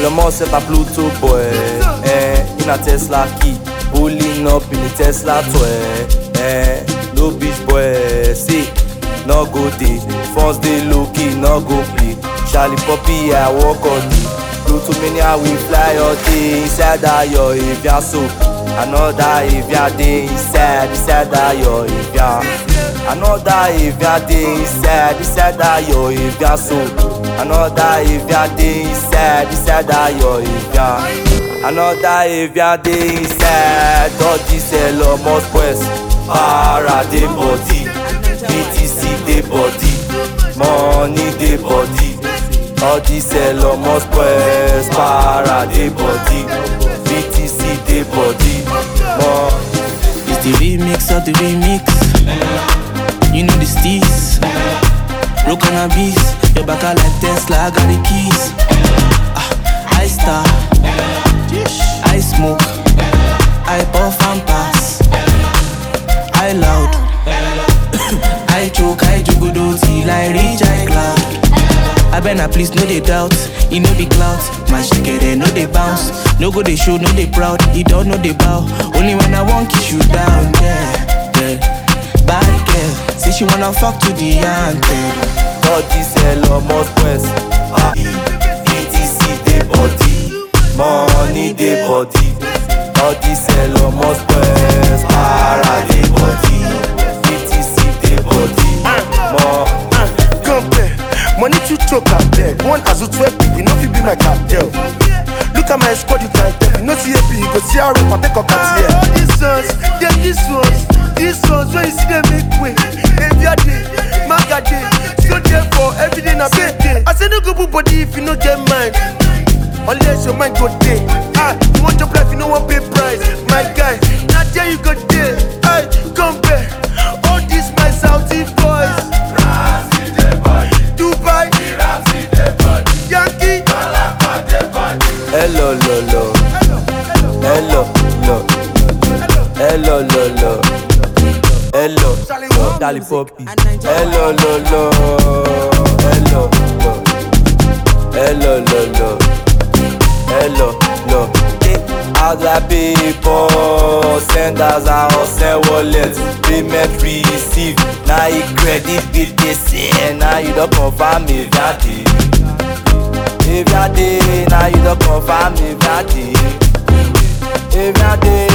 Elon Musk set a Pluto boy, in a Tesla key, pulling up in a Tesla toy, no bitch boy, see, no go day, first day low key, no go play, Charlie Poppy, I walk on me, Pluto mania we fly all day, inside that yo if ya so, another if ya day inside that yo if ya, another if ya day inside that yo if ya so. Another if ya dey inside that yo if ya. Another if ya dey inside, all this Elon Musk quest. Para dey body, BTC dey body, money dey body. All this Elon Musk quest. Para dey body, BTC dey body, It's the remix of the remix. You know the steez. Roll cannabis, your back out like Tesla, I got the keys. I star, I smoke, I puff and pass. I loud, I choke, I jugudo till I reach I cloud. I better please no they doubt, he know the clout. My shikere no they bounce, no go they show, no they proud. He don't know they bow, only when I want kiss you down, yeah. Bad girl, say she wanna fuck to the anthem. All this Elon Musk quest. BTC dey body, money dey body. All this Elon Musk quest. Para dey body, BTC dey body, Compare, money to choke at dead. One as 12 people, no fit be my cartel. Look at my squad, you can't tell. You know CAP, you go see how rap and take up at here. All these songs, yeah, these ones, when you see them make way. Every day, maga day, so therefore, every day na big day. I say no go put body if you no get mind. Unless your mind go day. You want your life, you no want pay price. My guy, now there you go day. Compare, all these my Saudi boys. Dubai, Yankee. Hello, lo. Hello, lo. Hello, lo. Hello, Charlie Poppy. Hello, lo. Hello, lo. Hello, lo. Hello, lo. Other people send us our send wallet, payment receive. Now you credit bill they say, now you don't confirm if ya dey. If ya dey, now you don't confirm if ya dey. If ya dey.